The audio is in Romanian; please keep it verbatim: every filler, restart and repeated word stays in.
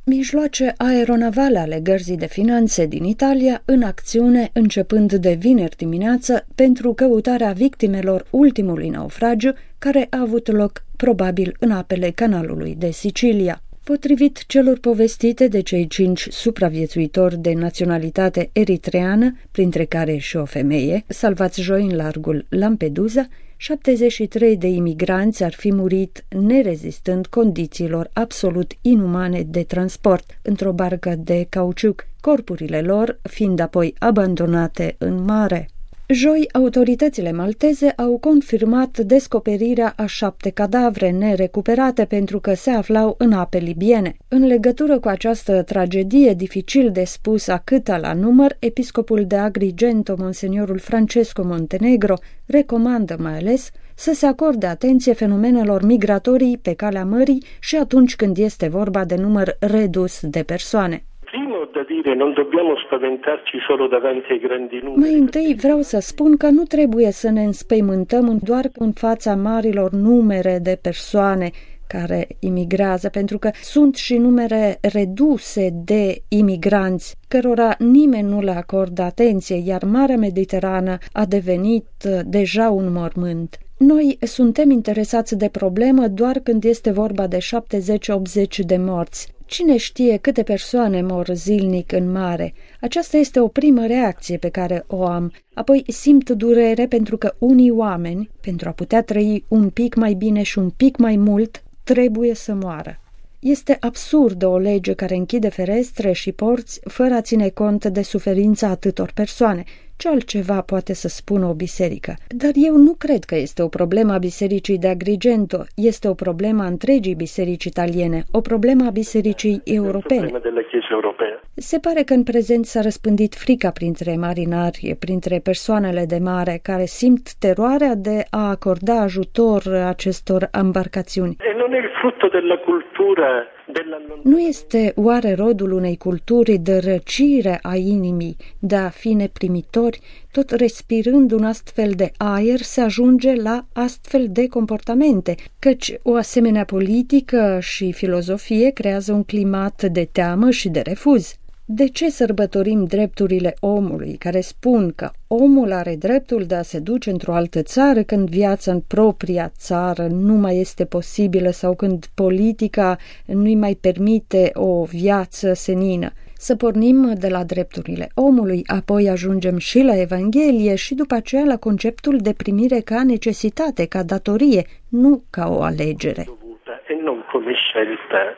Mijloace aeronavale ale Gărzii de Finanțe din Italia în acțiune începând de vineri dimineață pentru căutarea victimelor ultimului naufragiu care a avut loc probabil în apele canalului de Sicilia. Potrivit celor povestite de cei cinci supraviețuitori de naționalitate eritreană, printre care și o femeie, salvați joi în largul Lampedusa, șaptezeci și trei de imigranți ar fi murit nerezistând condițiilor absolut inumane de transport într-o barcă de cauciuc, corpurile lor fiind apoi abandonate în mare. Joi, autoritățile malteze au confirmat descoperirea a șapte cadavre nerecuperate pentru că se aflau în ape libiene. În legătură cu această tragedie dificil de spus a câta la număr, episcopul de Agrigento, monseniorul Francesco Montenegro, recomandă mai ales să se acorde atenție fenomenelor migratorii pe calea mării și atunci când este vorba de număr redus de persoane. Da dire, non dobbiamo spaventarci solo davanti ai grandi numeri. Mai întâi vreau să spun că nu trebuie să ne înspăimântăm doar în fața marilor numere de persoane care imigrează, pentru că sunt și numere reduse de imigranți cărora nimeni nu le acordă atenție, iar Marea Mediterană a devenit deja un mormânt. Noi suntem interesați de problemă doar când este vorba de șaptezeci optzeci de morți. Cine știe câte persoane mor zilnic în mare? Aceasta este o primă reacție pe care o am. Apoi simt durere pentru că unii oameni, pentru a putea trăi un pic mai bine și un pic mai mult, trebuie să moară. Este absurdă o lege care închide ferestre și porți fără a ține cont de suferința atâtor persoane. Ce altceva poate să spună o biserică? Dar eu nu cred că este o problemă a bisericii de Agrigento, este o problemă a întregii biserici italiene, o problemă a bisericii europene. Se pare că în prezent s-a răspândit frica printre marinari, printre persoanele de mare care simt teroarea de a acorda ajutor acestor embarcațiuni. Nu este oare rodul unei culturi de răcire a inimii, de a fi neprimitori, tot respirând un astfel de aer se ajunge la astfel de comportamente, căci o asemenea politică și filozofie creează un climat de teamă și de refuz. De ce sărbătorim drepturile omului, care spun că omul are dreptul de a se duce într-o altă țară când viața în propria țară nu mai este posibilă sau când politica nu-i mai permite o viață senină? Să pornim de la drepturile omului, apoi ajungem și la Evanghelie și după aceea la conceptul de primire ca necesitate, ca datorie, nu ca o alegere.